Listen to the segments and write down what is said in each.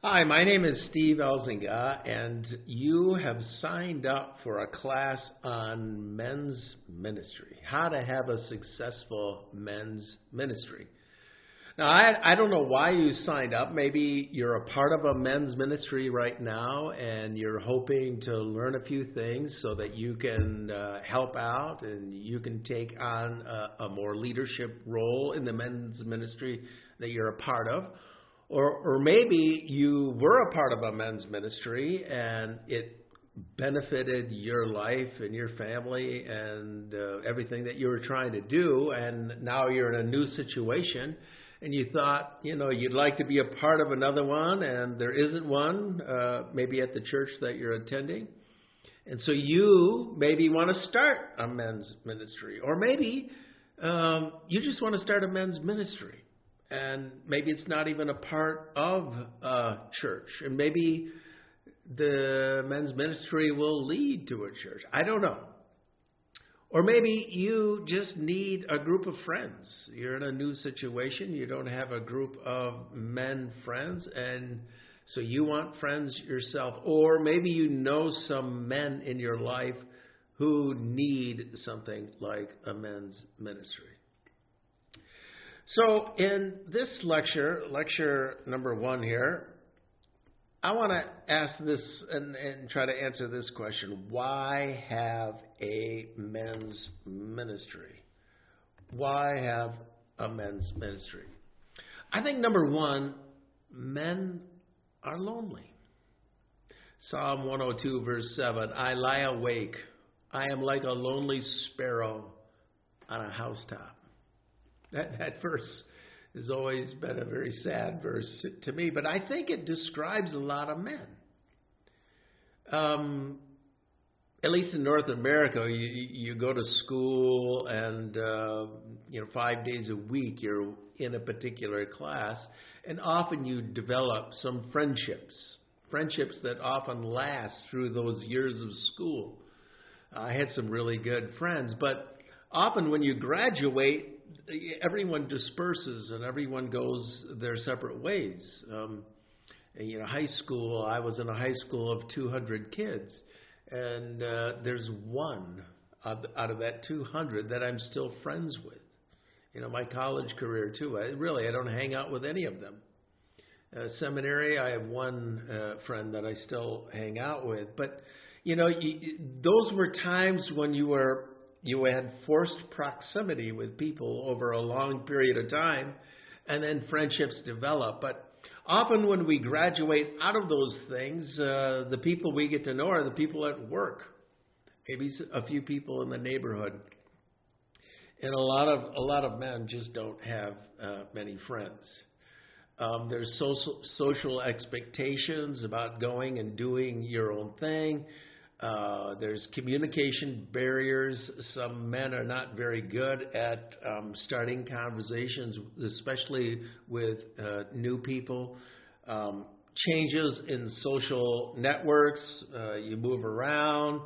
Hi, my name is Steve Elzinga, and you have signed up for a class on men's ministry, how to have a successful men's ministry. Now, I don't know why you signed up. Maybe you're a part of a men's ministry right now, and you're hoping to learn a few things so that you can help out and you can take on a more leadership role in the men's ministry that you're a part of. Or maybe you were a part of a men's ministry and it benefited your life and your family and everything that you were trying to do, and now you're in a new situation and you thought, you'd like to be a part of another one and there isn't one, maybe at the church that you're attending. And so you maybe want to start a men's ministry, or maybe you just want to start a men's ministry. And maybe it's not even a part of a church. And maybe the men's ministry will lead to a church. I don't know. Or maybe you just need a group of friends. You're in a new situation. You don't have a group of men friends. And so you want friends yourself. Or maybe you know some men in your life who need something like a men's ministry. So in this lecture number 1 here, I want to ask this and try to answer this question. Why have a men's ministry? Why have a men's ministry? I think number 1, men are lonely. Psalm 102 verse 7, I lie awake. I am like a lonely sparrow on a housetop. That verse has always been a very sad verse to me, but I think it describes a lot of men. At least in North America, you go to school and 5 days a week you're in a particular class, and often you develop some friendships that often last through those years of school. I had some really good friends, but often when you graduate, everyone disperses and everyone goes their separate ways. High school, I was in a high school of 200 kids, and there's one out of that 200 that I'm still friends with. My college career too. I don't hang out with any of them. Seminary, I have one friend that I still hang out with. But, those were times when you had forced proximity with people over a long period of time, and then friendships develop. But often when we graduate out of those things, the people we get to know are the people at work, maybe a few people in the neighborhood. And a lot of men just don't have many friends. There's social expectations about going and doing your own thing. There's communication barriers. Some men are not very good at starting conversations, especially with new people. Changes in social networks. You move around.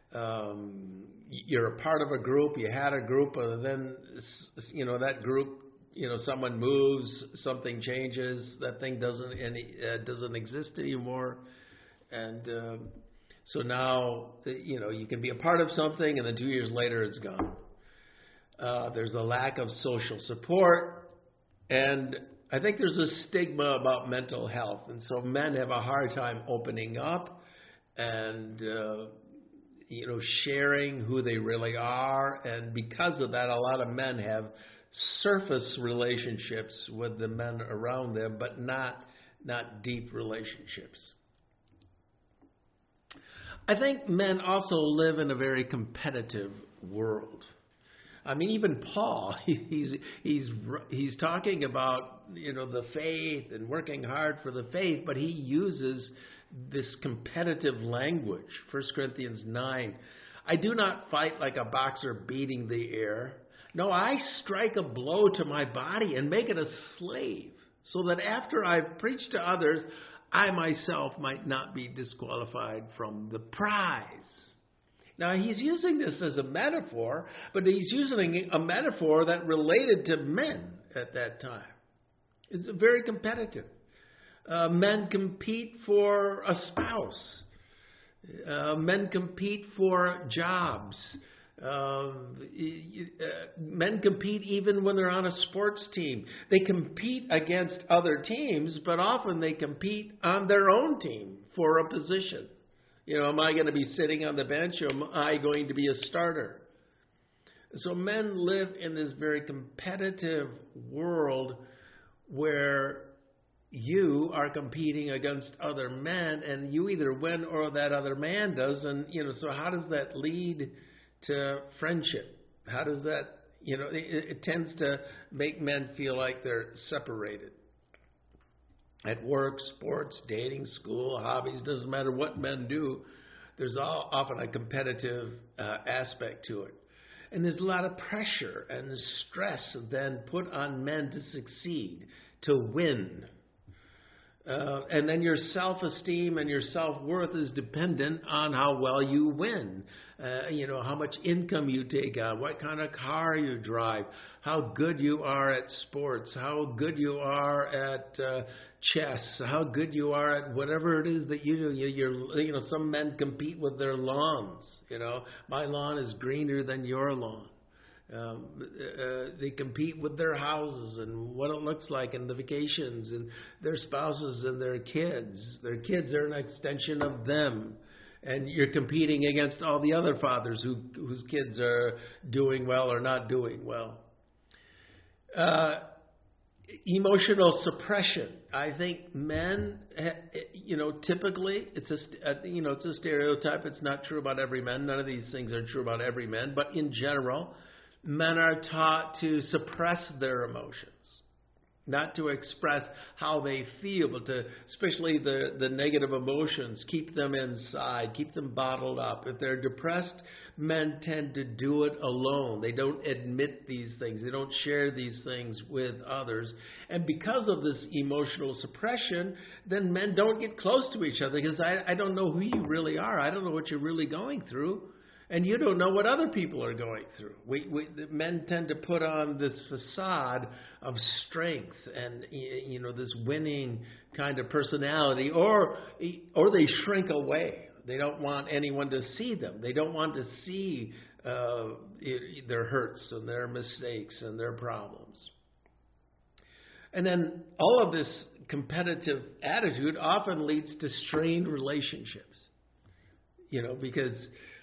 You're a part of a group. You had a group, and then that group. Someone moves, something changes. That thing doesn't exist anymore, and so now, you can be a part of something and then 2 years later it's gone. There's a lack of social support, and I think there's a stigma about mental health. And so men have a hard time opening up and, sharing who they really are. And because of that, a lot of men have surface relationships with the men around them, but not deep relationships. I think men also live in a very competitive world. I mean, even Paul, he's talking about, the faith and working hard for the faith, but he uses this competitive language. 1 Corinthians 9, I do not fight like a boxer beating the air. No, I strike a blow to my body and make it a slave, so that after I've preached to others, I myself might not be disqualified from the prize. Now, he's using this as a metaphor, but he's using a metaphor that related to men at that time. It's very competitive. Men compete for a spouse. Men compete for jobs. Men compete even when they're on a sports team. They compete against other teams, but often they compete on their own team for a position. Am I going to be sitting on the bench, or am I going to be a starter? So men live in this very competitive world where you are competing against other men, and you either win or that other man does. And, so how does that lead to friendship? How does that, it tends to make men feel like they're separated. At work, sports, dating, school, hobbies, doesn't matter what men do, there's often a competitive aspect to it. And there's a lot of pressure and stress then put on men to succeed, to win. And then your self-esteem and your self-worth is dependent on how well you win. How much income you take on, what kind of car you drive, how good you are at sports, how good you are at chess, how good you are at whatever it is that you do. Some men compete with their lawns. My lawn is greener than your lawn. They compete with their houses and what it looks like and the vacations and their spouses and their kids. Their kids are an extension of them. And you're competing against all the other fathers whose kids are doing well or not doing well. Emotional suppression. I think men, typically it's a stereotype. It's not true about every man. None of these things are true about every man. But in general, men are taught to suppress their emotions, not to express how they feel, but to, especially the negative emotions, keep them inside, keep them bottled up. If they're depressed, men tend to do it alone. They don't admit these things. They don't share these things with others. And because of this emotional suppression, then men don't get close to each other because I don't know who you really are. I don't know what you're really going through. And you don't know what other people are going through. Men tend to put on this facade of strength and this winning kind of personality, or they shrink away. They don't want anyone to see them. They don't want to see their hurts and their mistakes and their problems. And then all of this competitive attitude often leads to strained relationships. Because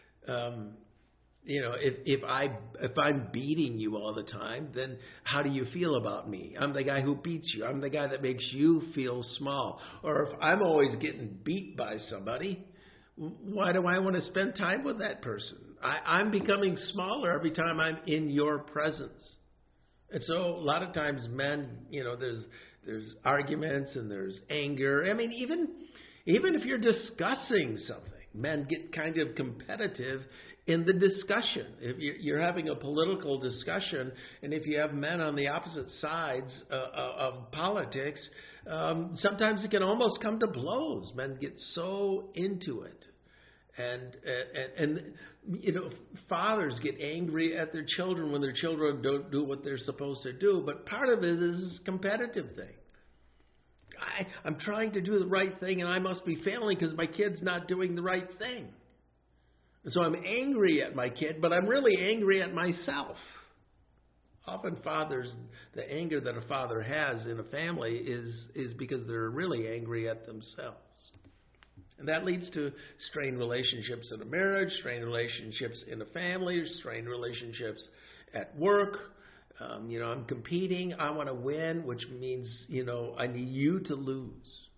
if I'm beating you all the time, then how do you feel about me? I'm the guy who beats you. I'm the guy that makes you feel small. Or if I'm always getting beat by somebody, why do I want to spend time with that person? I'm becoming smaller every time I'm in your presence. And so a lot of times men, there's arguments and there's anger. I mean, even if you're discussing something, men get kind of competitive in the discussion. If you're having a political discussion, and if you have men on the opposite sides of politics, sometimes it can almost come to blows. Men get so into it. And fathers get angry at their children when their children don't do what they're supposed to do. But part of it is this competitive thing. I'm trying to do the right thing, and I must be failing because my kid's not doing the right thing. And so I'm angry at my kid, but I'm really angry at myself. Often fathers, the anger that a father has in a family is because they're really angry at themselves. And that leads to strained relationships in a marriage, strained relationships in a family, strained relationships at work. I'm competing. I want to win, which means, I need you to lose.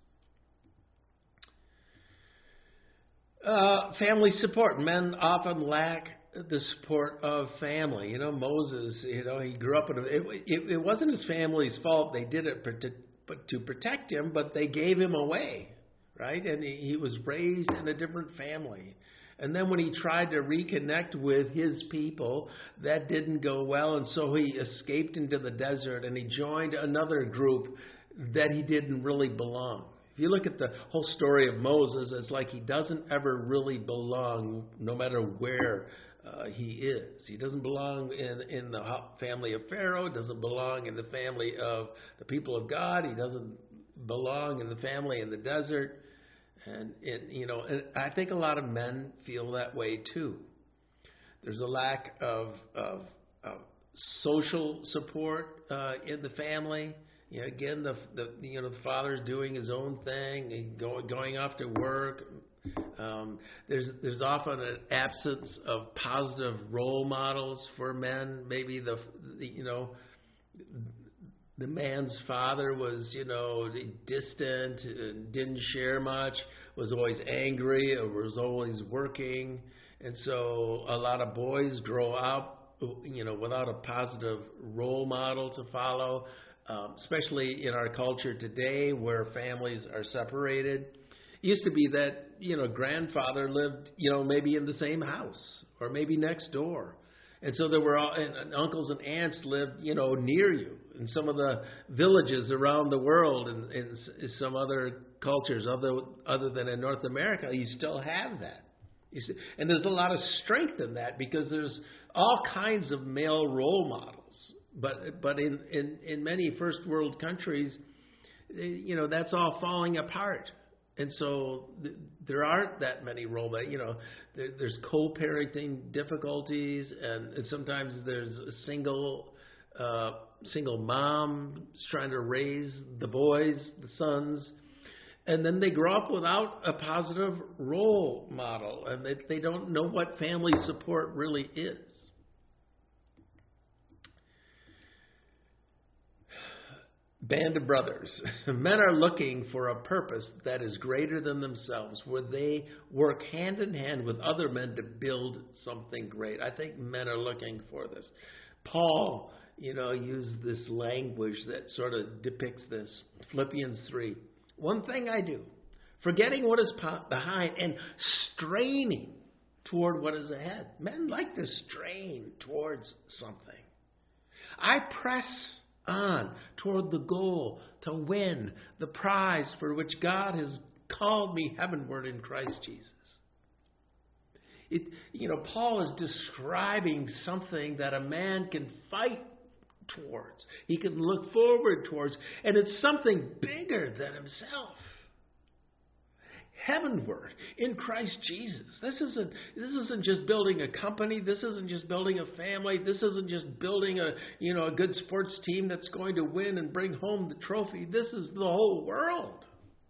Family support. Men often lack the support of family. Moses, he grew up in it wasn't his family's fault. They did it to protect him, but they gave him away, right? And he was raised in a different family. And then when he tried to reconnect with his people, that didn't go well. And so he escaped into the desert and he joined another group that he didn't really belong. If you look at the whole story of Moses, it's like he doesn't ever really belong no matter where he is. He doesn't belong in the family of Pharaoh, doesn't belong in the family of the people of God. He doesn't belong in the family in the desert. And and I think a lot of men feel that way too. There's a lack of social support in the family. Again, the father's doing his own thing and going off to work. There's often an absence of positive role models for men. Maybe the man's father was, distant and didn't share much, was always angry or was always working. And so a lot of boys grow up, without a positive role model to follow, especially in our culture today where families are separated. It used to be that, grandfather lived, maybe in the same house or maybe next door. And so there were and uncles and aunts lived, near you in some of the villages around the world and in some other cultures other than in North America. You still have that. And there's a lot of strength in that because there's all kinds of male role models. But in many first world countries, that's all falling apart. And so there aren't that many role models. There's co-parenting difficulties, and sometimes there's a single mom trying to raise the boys, the sons, and then they grow up without a positive role model, and they don't know what family support really is. Band of brothers. Men are looking for a purpose that is greater than themselves, where they work hand in hand with other men to build something great. I think men are looking for this. Paul, used this language that sort of depicts this. Philippians 3. One thing I do, forgetting what is behind and straining toward what is ahead. Men like to strain towards something. I press on toward the goal to win the prize for which God has called me heavenward in Christ Jesus. Paul is describing something that a man can fight towards. He can look forward towards, and it's something bigger than himself. Heavenward in Christ Jesus. This isn't just building a company. This isn't just building a family. This isn't just building a good sports team that's going to win and bring home the trophy. This is the whole world.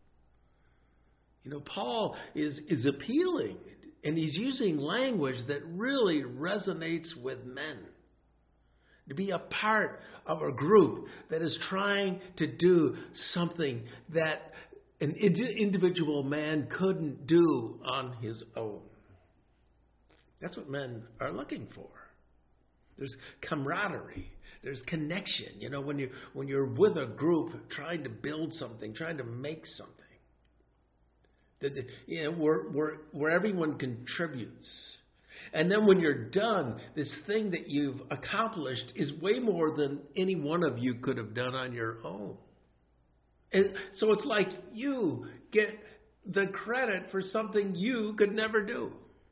Paul is appealing, and he's using language that really resonates with men. To be a part of a group that is trying to do something that an individual man couldn't do on his own. That's what men are looking for. There's camaraderie. There's connection. When you're with a group trying to build something, trying to make something, where everyone contributes. And then when you're done, this thing that you've accomplished is way more than any one of you could have done on your own. And so it's like you get the credit for something you could never do.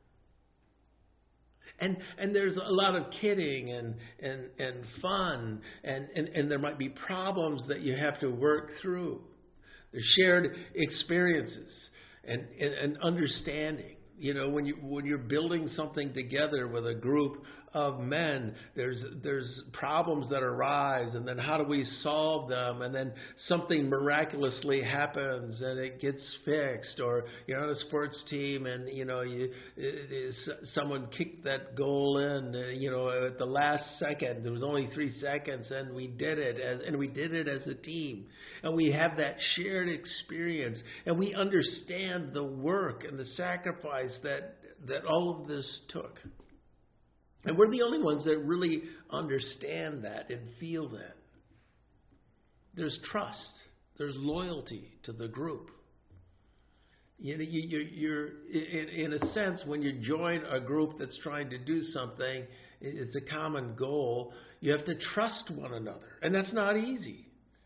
And there's a lot of kidding and fun, and there might be problems that you have to work through. There's shared experiences and understanding. When you're building something together with a group of men, there's problems that arise, and then how do we solve them? And then something miraculously happens, and it gets fixed. Or you're on a sports team, and someone kicked that goal in, at the last second. There was only 3 seconds, and we did it, and we did it as a team. And we have that shared experience, and we understand the work and the sacrifice that all of this took. And we're the only ones that really understand that and feel that. There's trust. There's loyalty to the group. You're in a sense, when you join a group that's trying to do something, it's a common goal. You have to trust one another, and that's not easy.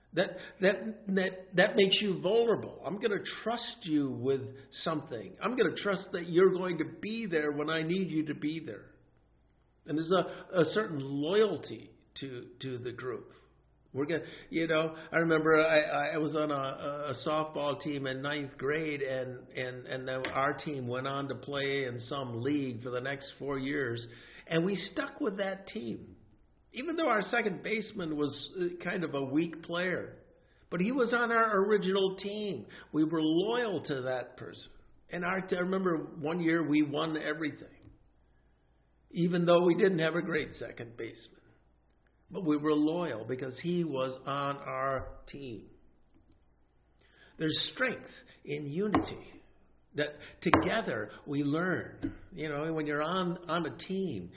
That makes you vulnerable. I'm going to trust you with something. I'm going to trust that you're going to be there when I need you to be there. And there's a certain loyalty to the group I remember I was on a softball team in ninth grade, and then our team went on to play in some league for the next 4 years, and we stuck with that team, even though our second baseman was kind of a weak player, but he was on our original team. We were loyal to that person, and I remember one year we won everything, even though we didn't have a great second baseman. But we were loyal because he was on our team. There's strength in unity. That together we learn. When you're on a team,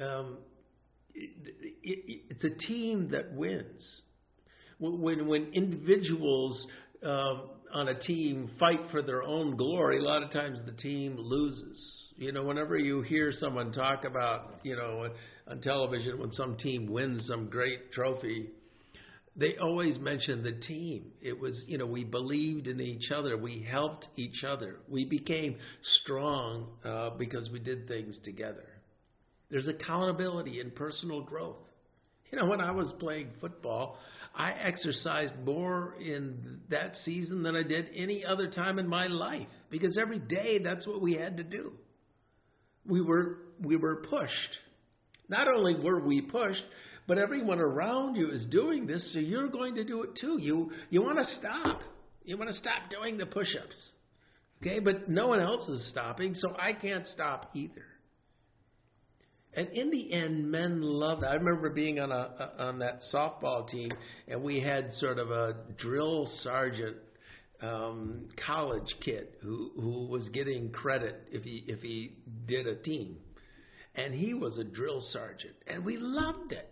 it's a team that wins. When individuals on a team fight for their own glory, a lot of times the team loses. Whenever you hear someone talk about, on television when some team wins some great trophy, they always mention the team. It was, we believed in each other. We helped each other. We became strong because we did things together. There's accountability and personal growth. When I was playing football, I exercised more in that season than I did any other time in my life, because every day that's what we had to do. We were pushed. Not only were we pushed, but everyone around you is doing this, so you're going to do it too. You want to stop. You want to stop doing the push-ups. Okay, but no one else is stopping, so I can't stop either. And in the end, men loved it. I remember being on that softball team, and we had sort of a drill sergeant college kid who was getting credit if he did a team. And he was a drill sergeant, and we loved it.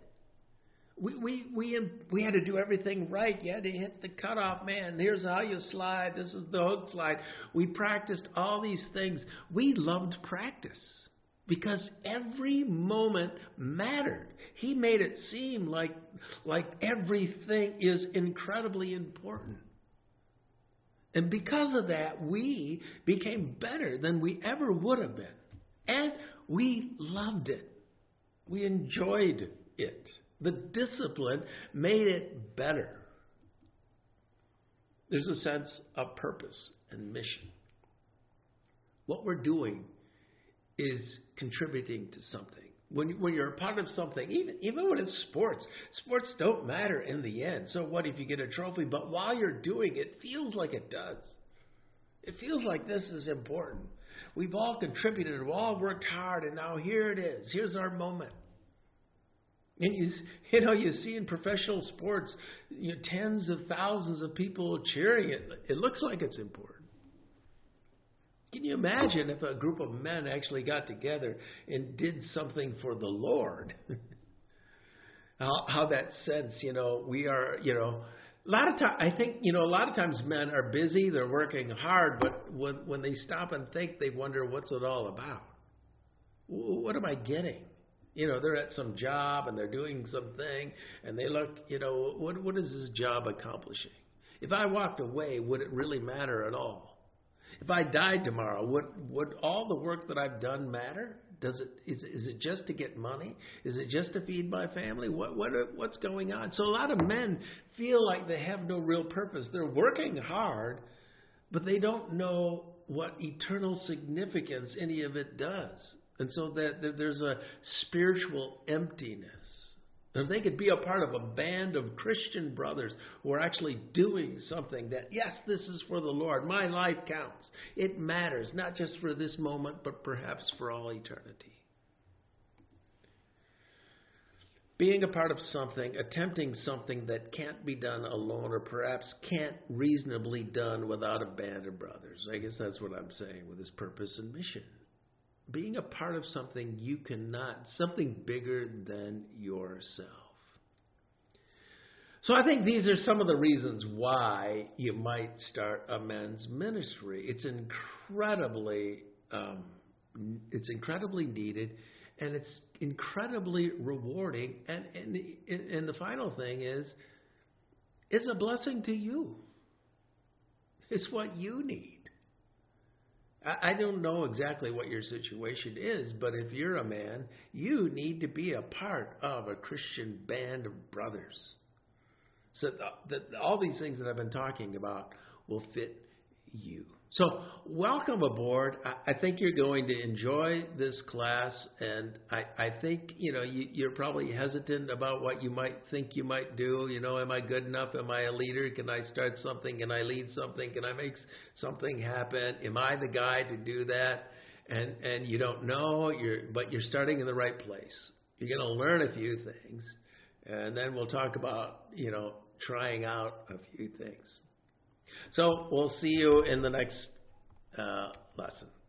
We had to do everything right. You had to hit the cutoff man. Here's how you slide. This is the hook slide. We practiced all these things. We loved practice because every moment mattered. He made it seem like everything is incredibly important. And because of that, we became better than we ever would have been. And we loved it. We enjoyed it. The discipline made it better. There's a sense of purpose and mission. What we're doing is contributing to something. When you're a part of something, even when it's sports don't matter in the end. So what if you get a trophy? But while you're doing it, it feels like it does. It feels like this is important. We've all contributed. We've all worked hard, and now here it is. Here's our moment. And you see in professional sports, tens of thousands of people cheering it. It looks like it's important. Can you imagine if a group of men actually got together and did something for the Lord? How that sense, we are, a lot of times, I think, a lot of times men are busy, they're working hard, but when they stop and think, they wonder, what's it all about? What am I getting? They're at some job and they're doing something, and they look, what is this job accomplishing? If I walked away, would it really matter at all? If I died tomorrow, would all the work that I've done matter? Is it just to get money? Is it just to feed my family? What's going on? So a lot of men feel like they have no real purpose. They're working hard, but they don't know what eternal significance any of it does. And so that there's a spiritual emptiness. And they could be a part of a band of Christian brothers who are actually doing something that, yes, this is for the Lord. My life counts. It matters, not just for this moment, but perhaps for all eternity. Being a part of something, attempting something that can't be done alone, or perhaps can't reasonably done without a band of brothers. I guess that's what I'm saying with this purpose and mission. Being a part of something you cannot, something bigger than yourself. So I think these are some of the reasons why you might start a men's ministry. It's incredibly needed, and it's incredibly rewarding. And the final thing is, it's a blessing to you. It's what you need. I don't know exactly what your situation is, but if you're a man, you need to be a part of a Christian band of brothers. so that all these things that I've been talking about will fit you. So welcome aboard. I think you're going to enjoy this class, and I think, you're probably hesitant about what you might think you might do. Am I good enough? Am I a leader? Can I start something? Can I lead something? Can I make something happen? Am I the guy to do that? And you don't know, but you're starting in the right place. You're going to learn a few things, and then we'll talk about, trying out a few things. So we'll see you in the next lesson.